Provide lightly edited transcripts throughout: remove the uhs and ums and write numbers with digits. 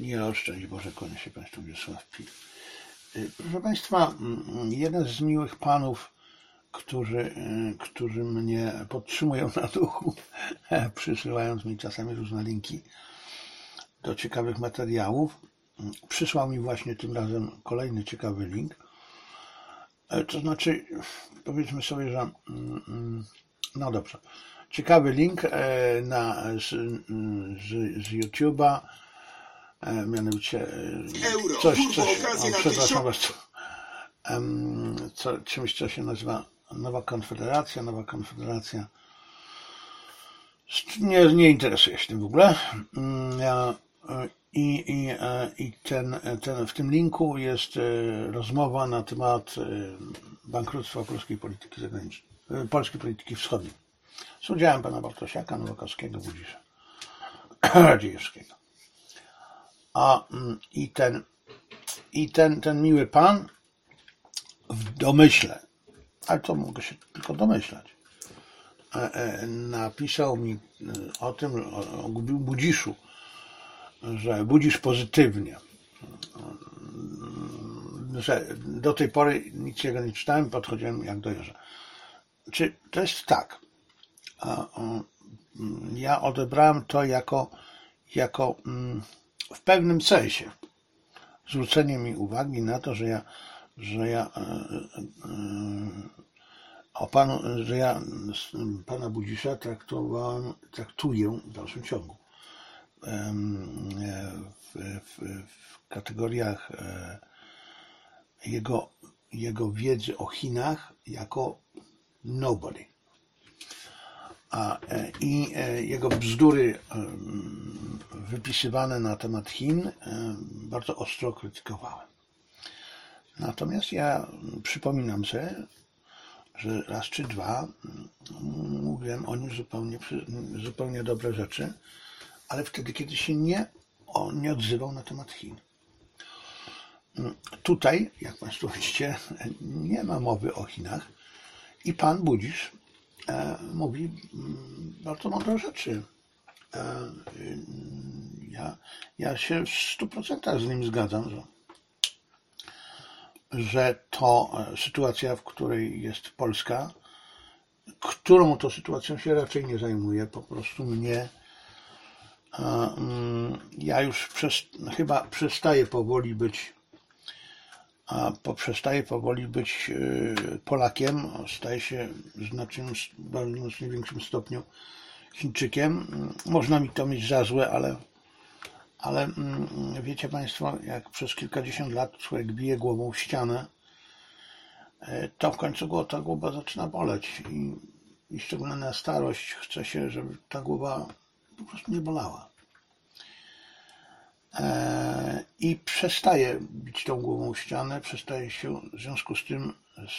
Nie oszczędź Boże, kłania się Państwu Wiesław Pil. Proszę Państwa, jeden z miłych panów, którzy mnie podtrzymują na duchu, przysyłając mi czasami różne linki do ciekawych materiałów, przysłał mi właśnie tym razem kolejny ciekawy link. To znaczy, powiedzmy sobie, że no dobrze, ciekawy link z YouTube'a, mianowicie przepraszam bardzo, czymś, co się nazywa Nowa Konfederacja. Nie interesuję się tym w ogóle. W tym linku jest rozmowa na temat bankructwa polskiej polityki zagranicznej, polskiej polityki wschodniej. Z udziałem pana Bartosiaka, Nowakowskiego, Budzisza, Radziejewskiego. Ten miły pan w domyśle, ale to mogę się tylko domyślać, napisał mi o tym, o Budziszu, że Budzisz pozytywnie, że do tej pory nic jego nie czytałem, podchodziłem jak do jeża. Czy to jest tak? Ja odebrałem to jako w pewnym sensie zwrócenie mi uwagi na to, że ja pana Budzisza traktuję w dalszym ciągu w kategoriach jego wiedzy o Chinach jako nobody. I jego bzdury wypisywane na temat Chin bardzo ostro krytykowałem. Natomiast ja przypominam sobie, że raz czy dwa mówiłem o nim zupełnie dobre rzeczy, ale wtedy, kiedy się nie odzywał na temat Chin. Tutaj, jak Państwo widzicie, nie ma mowy o Chinach i pan Budzisz mówi bardzo mądre rzeczy. Ja się w 100% z nim zgadzam, że to sytuacja, w której jest Polska, którą to sytuacją się raczej nie zajmuje, po prostu mnie ja już chyba przestaję powoli być Polakiem, staję się w znacznie większym stopniu Chińczykiem. Można mi to mieć za złe, ale wiecie Państwo, jak przez kilkadziesiąt lat człowiek bije głową w ścianę, to w końcu ta głowa zaczyna boleć i szczególnie na starość chce się, żeby ta głowa po prostu nie bolała. I przestaję bić tą głową w ścianę, przestaję się, w związku z tym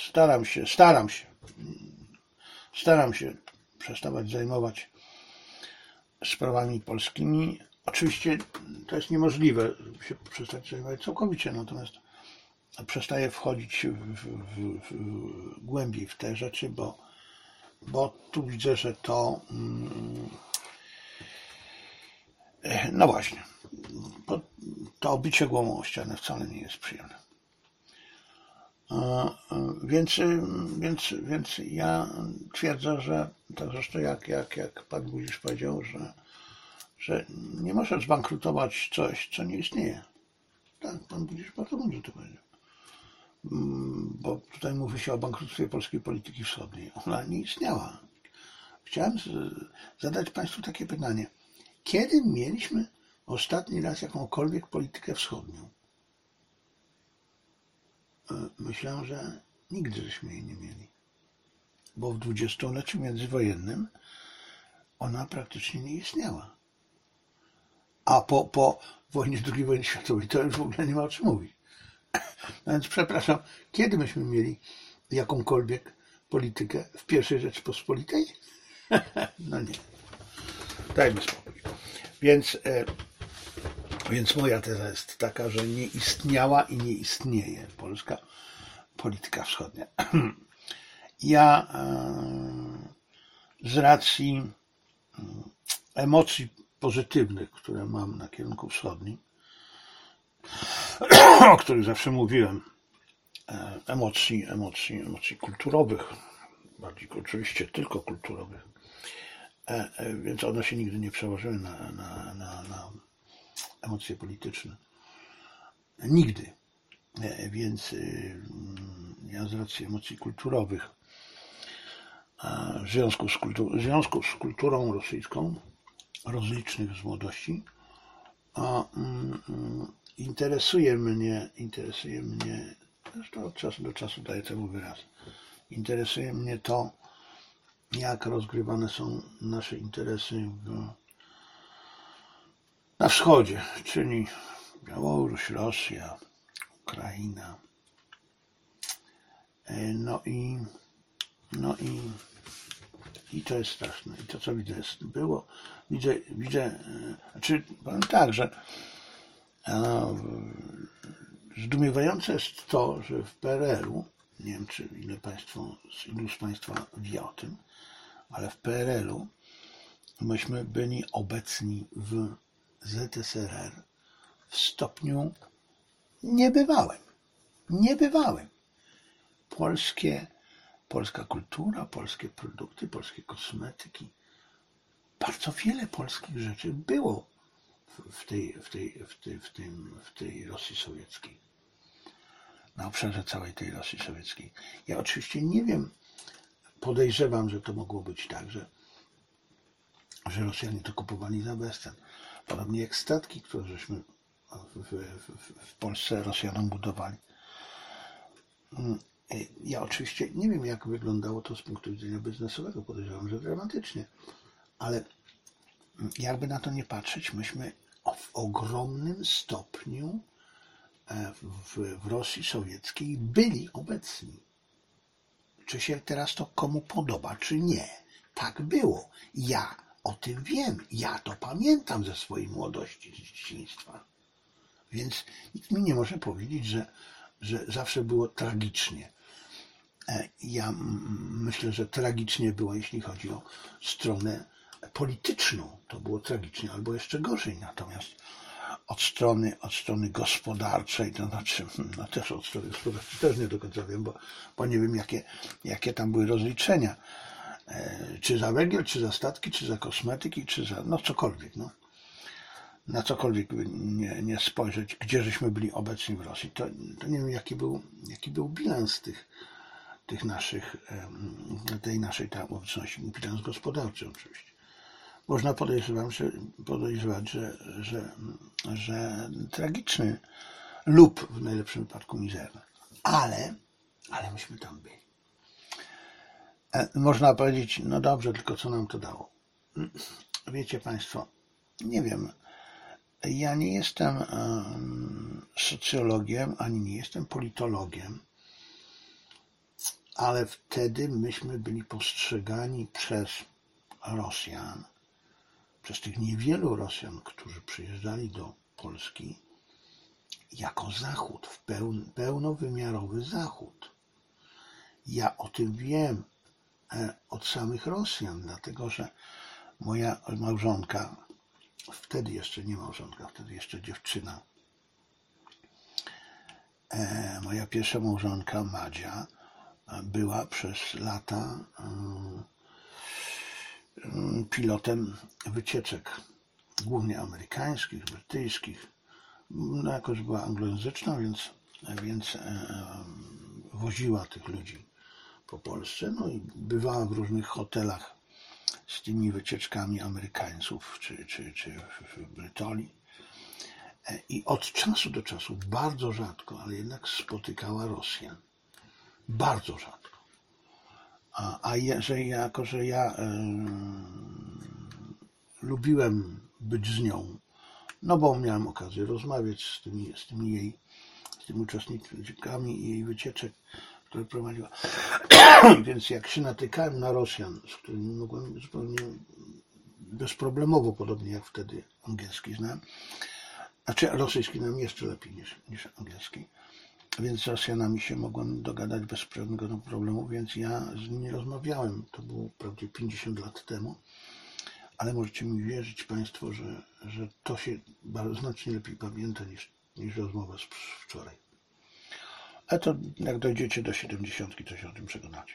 staram się przestawać zajmować sprawami polskimi. Oczywiście to jest niemożliwe, żeby się przestać zajmować całkowicie, natomiast przestaję wchodzić głębiej w te rzeczy, bo tu widzę, że to no właśnie, to bicie głową o ścianę wcale nie jest przyjemne. Więc ja twierdzę, że tak zresztą jak pan Budzisz powiedział, że nie może zbankrutować coś, co nie istnieje. Tak, pan Budzisz bardzo mądrze to powiedział. Bo tutaj mówi się o bankructwie polskiej polityki wschodniej. Ona nie istniała. Chciałem zadać Państwu takie pytanie. Kiedy mieliśmy ostatni raz jakąkolwiek politykę wschodnią? Myślę, że nigdy żeśmy jej nie mieli. Bo w dwudziestoleciu międzywojennym ona praktycznie nie istniała. A po II wojnie światowej to już w ogóle nie ma o czym mówić. No więc przepraszam, kiedy myśmy mieli jakąkolwiek politykę w I Rzeczypospolitej? No nie. Dajmy spokój. Więc moja teza jest taka, że nie istniała i nie istnieje polska polityka wschodnia. Ja z racji emocji pozytywnych, które mam na kierunku wschodnim, o których zawsze mówiłem, emocji kulturowych, bardziej oczywiście tylko kulturowych, więc one się nigdy nie przełożyły na emocje polityczne. Nigdy. Więc ja z racji emocji kulturowych, w związku z kulturą rosyjską, rozlicznych z młodości, interesuje mnie, zresztą od czasu do czasu daję temu wyraz, interesuje mnie to, jak rozgrywane są nasze interesy na wschodzie, czyli Białoruś, Rosja, Ukraina. I to jest straszne. I to, co widzę, znaczy powiem tak, że zdumiewające jest to, że w PRL-u, nie wiem, czy ilu z Państwa wie o tym, ale w PRL-u myśmy byli obecni w ZSRR w stopniu niebywałym. Polska kultura, polskie produkty, polskie kosmetyki. Bardzo wiele polskich rzeczy było w tej Rosji sowieckiej. Na obszarze całej tej Rosji sowieckiej. Ja oczywiście nie wiem, podejrzewam, że to mogło być tak, że Rosjanie to kupowali za bezcen. Podobnie jak statki, które żeśmy w Polsce Rosjanom budowali. Ja oczywiście nie wiem, jak wyglądało to z punktu widzenia biznesowego, podejrzewam, że dramatycznie, ale jakby na to nie patrzeć, myśmy w ogromnym stopniu w Rosji sowieckiej byli obecni. Czy się teraz to komu podoba, czy nie. Tak było. Ja o tym wiem. Ja to pamiętam ze swojej młodości, z dzieciństwa. Więc nikt mi nie może powiedzieć, że zawsze było tragicznie. Ja myślę, że tragicznie było, jeśli chodzi o stronę polityczną. To było tragicznie, albo jeszcze gorzej. Natomiast od strony gospodarczej, to znaczy, no też od strony gospodarczej też nie do końca wiem, bo nie wiem, jakie tam były rozliczenia. Czy za węgiel, czy za statki, czy za kosmetyki, czy za, no cokolwiek, no. Na cokolwiek by nie spojrzeć, gdzie żeśmy byli obecni w Rosji, to nie wiem, jaki był bilans tej naszej tam obecności, bilans gospodarczy oczywiście. Można podejrzewać, że tragiczny lub w najlepszym wypadku mizerny. Ale myśmy tam byli. Można powiedzieć, no dobrze, tylko co nam to dało? Wiecie Państwo, nie wiem, ja nie jestem socjologiem, ani nie jestem politologiem, ale wtedy myśmy byli postrzegani przez Rosjan, przez tych niewielu Rosjan, którzy przyjeżdżali do Polski, jako Zachód, pełnowymiarowy Zachód. Ja o tym wiem od samych Rosjan, dlatego że moja małżonka, wtedy jeszcze nie małżonka, wtedy jeszcze dziewczyna, moja pierwsza małżonka Madzia była przez lata pilotem wycieczek, głównie amerykańskich, brytyjskich. No jakoś była anglojęzyczna, więc woziła tych ludzi po Polsce, no i bywała w różnych hotelach z tymi wycieczkami Amerykańców czy w Brytolii. I od czasu do czasu, bardzo rzadko, ale jednak spotykała Rosjan. Bardzo rzadko. Że ja lubiłem być z nią, no bo miałem okazję rozmawiać z tymi uczestnikami jej wycieczek, które prowadziła. Więc jak się natykałem na Rosjan, z którymi mogłem zupełnie bezproblemowo, podobnie jak wtedy angielski znałem, znaczy rosyjski znam jeszcze lepiej niż angielski, więc z Rosjanami się mogłem dogadać bez żadnego problemu, więc ja z nimi rozmawiałem. To było prawie 50 lat temu, ale możecie mi wierzyć Państwo, że to się znacznie lepiej pamięta niż rozmowę z wczoraj. Ale to jak dojdziecie do 70, to się o tym przekonacie.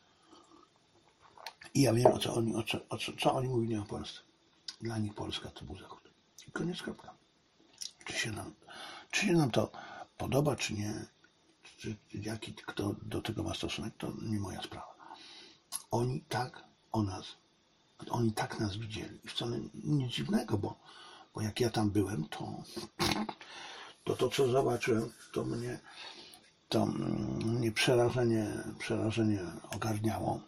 I ja wiem, co oni mówili o Polsce. Dla nich Polska to był Zachód. I koniec, kropka. Czy się nam to podoba, czy nie, czy jaki kto do tego ma stosunek, to nie moja sprawa. Oni tak nas widzieli. I wcale nic dziwnego, bo jak ja tam byłem, to co zobaczyłem, to mnie przerażenie ogarniało.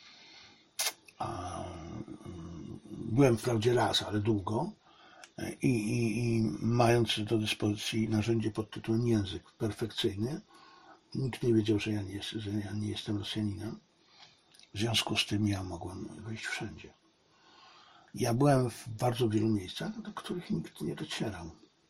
Byłem wprawdzie raz, ale długo i mając do dyspozycji narzędzie pod tytułem język perfekcyjny, nikt nie wiedział, że ja nie jestem Rosjaninem. W związku z tym ja mogłem wejść wszędzie. Ja byłem w bardzo wielu miejscach, do których nikt nie docierał.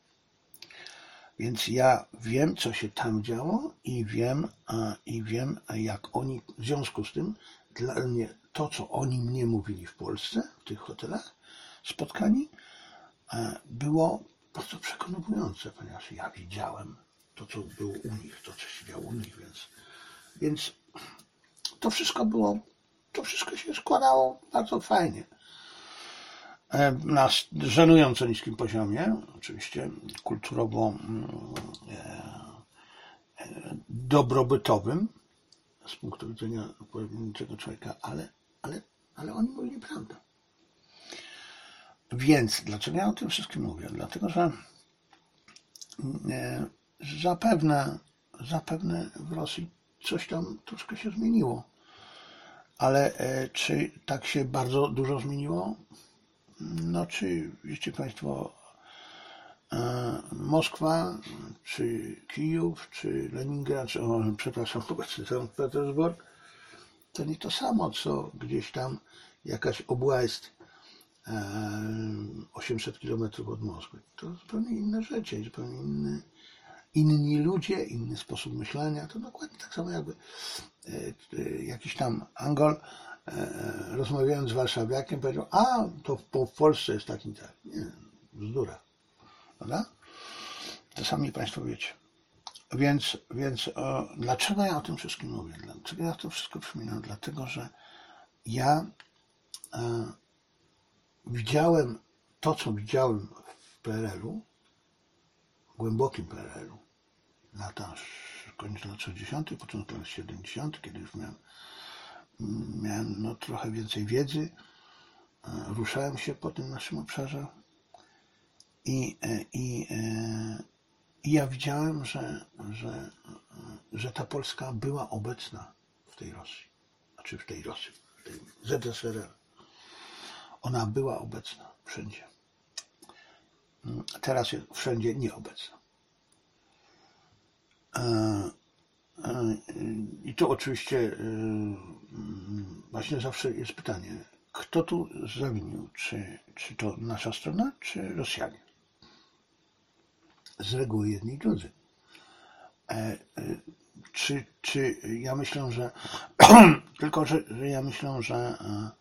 Więc ja wiem, co się tam działo i wiem, jak oni, w związku z tym, dla mnie to, co oni mnie mówili w Polsce, w tych hotelach, spotkani, było bardzo przekonujące, ponieważ ja widziałem to, co było u nich, to, co się działo u nich, więc to wszystko się składało bardzo fajnie. Na żenująco niskim poziomie, oczywiście kulturowo dobrobytowym z punktu widzenia pojedynczego człowieka, ale oni mówili prawdę. Więc dlaczego ja o tym wszystkim mówię? Dlatego, że zapewne w Rosji coś tam troszkę się zmieniło. Ale czy tak się bardzo dużo zmieniło? No, czy wiecie Państwo, Moskwa, czy Kijów, czy Leningrad, czy Sankt Petersburg, to nie to samo, co gdzieś tam jakaś obłaść 800 kilometrów od Moskwy. To zupełnie inne życie, zupełnie inni ludzie, inny sposób myślenia. To dokładnie tak samo jakby jakiś tam Angol rozmawiając z warszawiakiem powiedział, to w Polsce jest tak i tak. Nie, bzdura. Prawda? To sami Państwo wiecie. Więc dlaczego ja o tym wszystkim mówię? Dlaczego ja to wszystko przypominam? Dlatego, że ja widziałem to, co widziałem w PRL-u, w głębokim PRL-u, koniec lat 60., początek lat 70., kiedy już miałem trochę więcej wiedzy, ruszałem się po tym naszym obszarze i ja widziałem, że ta Polska była obecna w tej Rosji, w tej ZSRR. Ona była obecna wszędzie. Teraz jest wszędzie nieobecna. I tu oczywiście właśnie zawsze jest pytanie, kto tu zawinił? Czy to nasza strona, czy Rosjanie? Z reguły jedni i drudzy. Czy ja myślę, że tylko, że ja myślę, że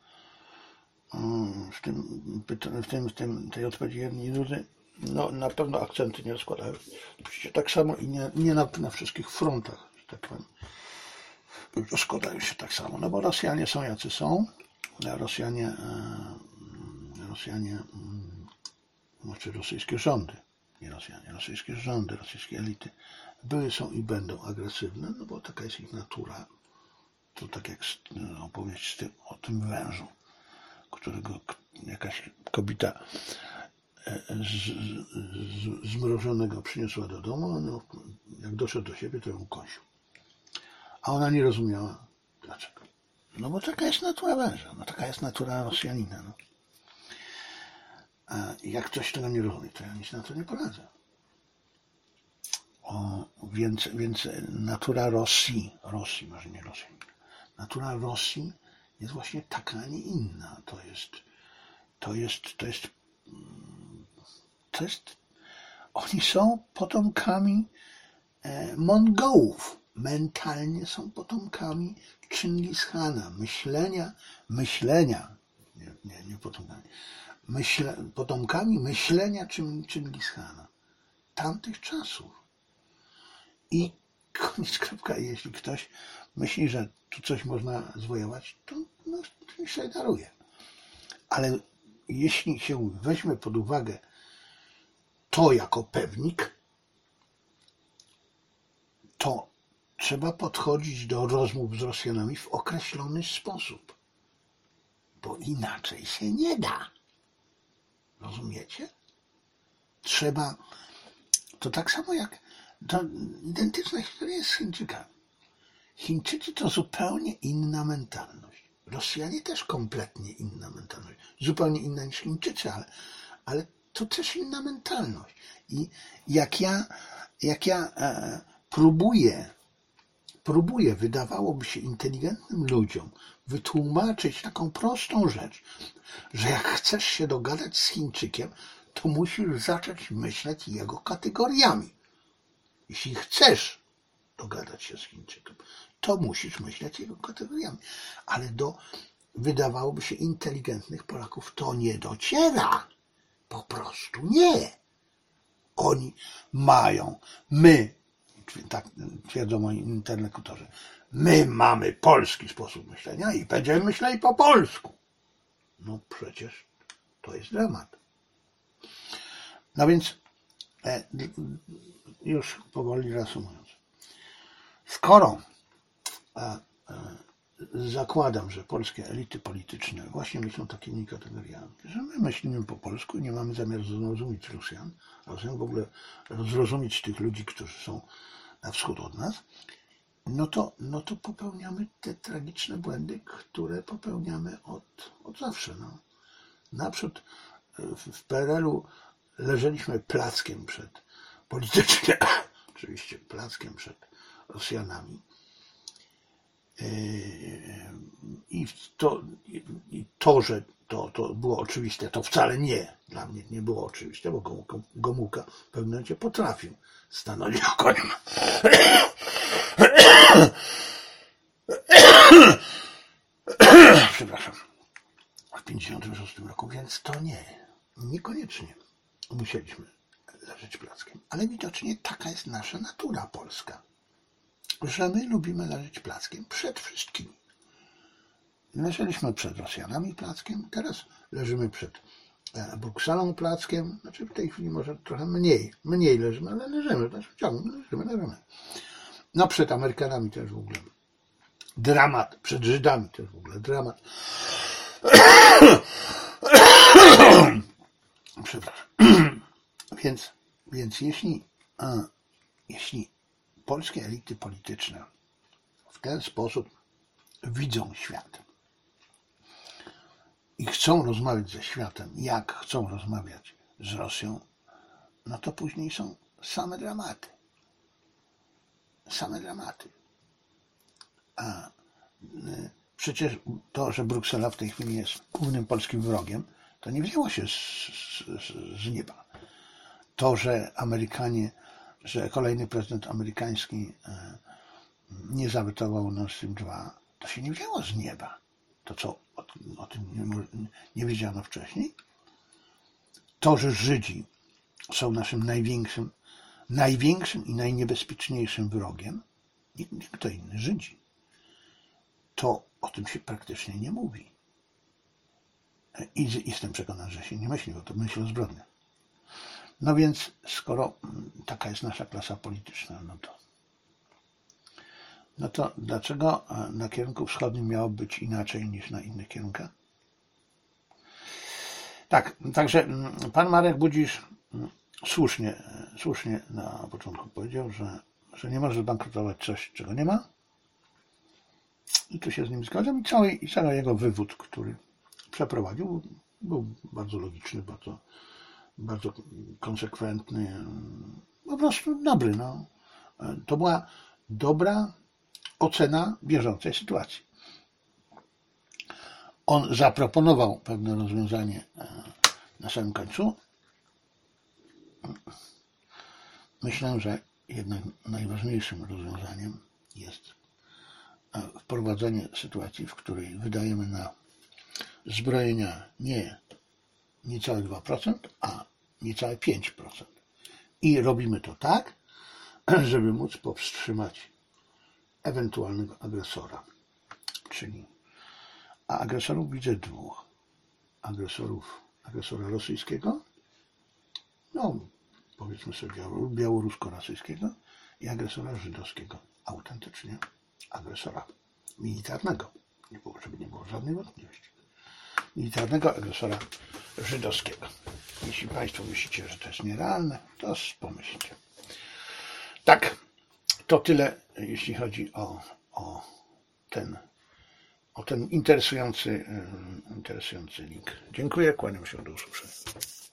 w tej odpowiedzi jedni i drudzy na pewno akcenty nie rozkładają. Oczywiście tak samo i nie na wszystkich frontach, że tak powiem, rozkładają się tak samo. No bo Rosjanie są jacy są. Rosjanie, znaczy rosyjskie rządy, nie Rosjanie, rosyjskie rządy, rosyjskie elity były, są i będą agresywne, no bo taka jest ich natura. To tak jak opowieść o tym wężu, którego jakaś kobieta zmrożonego przyniosła do domu, no, jak doszedł do siebie, to ją ukąsił. A ona nie rozumiała dlaczego. No bo taka jest natura węża, taka jest natura Rosjanina. No. A jak ktoś tego nie rozumie, to ja nic na to nie poradzę. Więc natura Rosji, może nie Rosji, natura Rosji jest właśnie taka, a nie inna. Oni są potomkami Mongołów. Mentalnie są potomkami Chingis-Khana. Myślenia, nie potomkami. Potomkami myślenia Chingis-Khana. tamtych czasów. I koniec, kropka. Jeśli ktoś myśli, że tu coś można zwojować, to niech sobie daruje. Ale jeśli się weźmie pod uwagę to jako pewnik, to trzeba podchodzić do rozmów z Rosjanami w określony sposób, bo inaczej się nie da. Rozumiecie? Trzeba, to tak samo jak, to identyczna historia jest z Chińczykami. Chińczycy to zupełnie inna mentalność. Rosjanie też kompletnie inna mentalność. Zupełnie inna niż Chińczycy, ale to też inna mentalność. I jak ja próbuję, wydawałoby się inteligentnym ludziom wytłumaczyć taką prostą rzecz, że jak chcesz się dogadać z Chińczykiem, to musisz zacząć myśleć jego kategoriami. Jeśli chcesz dogadać się z Chińczykiem, to musisz myśleć jego kategoriami. Ale do, wydawałoby się, inteligentnych Polaków to nie dociera. Po prostu nie. Oni mają, tak twierdzą moi interlokutorzy, my mamy polski sposób myślenia i będziemy myśleli po polsku. No przecież to jest dramat. No więc już powoli reasumując. Skoro zakładam, że polskie elity polityczne właśnie myślą takimi kategoriami, że my myślimy po polsku i nie mamy zamiaru zrozumieć Rosjan w ogóle zrozumieć tych ludzi, którzy są na wschód od nas, no to popełniamy te tragiczne błędy, które popełniamy od zawsze. No. Naprzód w PRL-u leżeliśmy plackiem politycznie, oczywiście plackiem przed Rosjanami. I to, że to było oczywiste, to wcale nie. Dla mnie nie było oczywiste, bo Gomułka w pewnym momencie potrafił stanąć na koniu. Przepraszam. W 1956 roku, więc to niekoniecznie musieliśmy leżeć plackiem. Ale widocznie taka jest nasza natura polska, że my lubimy leżeć plackiem przed wszystkimi. Leżeliśmy przed Rosjanami plackiem, teraz leżymy przed Brukselą plackiem, znaczy w tej chwili może trochę mniej leżymy, ale leżymy, znaczy leżymy. No przed Amerykanami też w ogóle dramat, przed Żydami też w ogóle dramat. Przepraszam. Więc jeśli polskie elity polityczne w ten sposób widzą świat i chcą rozmawiać ze światem, jak chcą rozmawiać z Rosją, no to później są same dramaty. Same dramaty. A przecież to, że Bruksela w tej chwili jest głównym polskim wrogiem, to nie wzięło się z nieba. To, że że kolejny prezydent amerykański nie zawetował Nord Stream 2, to się nie wzięło z nieba. To co, o tym nie wiedziano wcześniej? To, że Żydzi są naszym największym i najniebezpieczniejszym wrogiem, nie kto inny, Żydzi, to o tym się praktycznie nie mówi. I jestem przekonany, że się nie myśli, bo to myśl o zbrodniach. No więc, skoro taka jest nasza klasa polityczna, no to dlaczego na kierunku wschodnim miało być inaczej niż na innych kierunkach? Tak, także pan Marek Budzisz słusznie na początku powiedział, że nie może zbankrutować coś, czego nie ma. I tu się z nim zgadzam. I cały jego wywód, który przeprowadził, był bardzo logiczny, bardzo konsekwentny, po prostu dobry. No. To była dobra ocena bieżącej sytuacji. On zaproponował pewne rozwiązanie na samym końcu. Myślę, że jednak najważniejszym rozwiązaniem jest wprowadzenie sytuacji, w której wydajemy na zbrojenia nie niecałe 2%, a niecałe 5%. I robimy to tak, żeby móc powstrzymać ewentualnego agresora. A agresorów widzę dwóch. Agresora rosyjskiego, no powiedzmy sobie białorusko-rosyjskiego i agresora żydowskiego. Autentycznie agresora militarnego. Żeby nie było żadnej wątpliwości. Militarnego agresora żydowskiego. Jeśli Państwo myślicie, że to jest nierealne, to pomyślcie. Tak, to tyle, jeśli chodzi o ten interesujący link. Dziękuję, kłaniam się, do usłyszenia.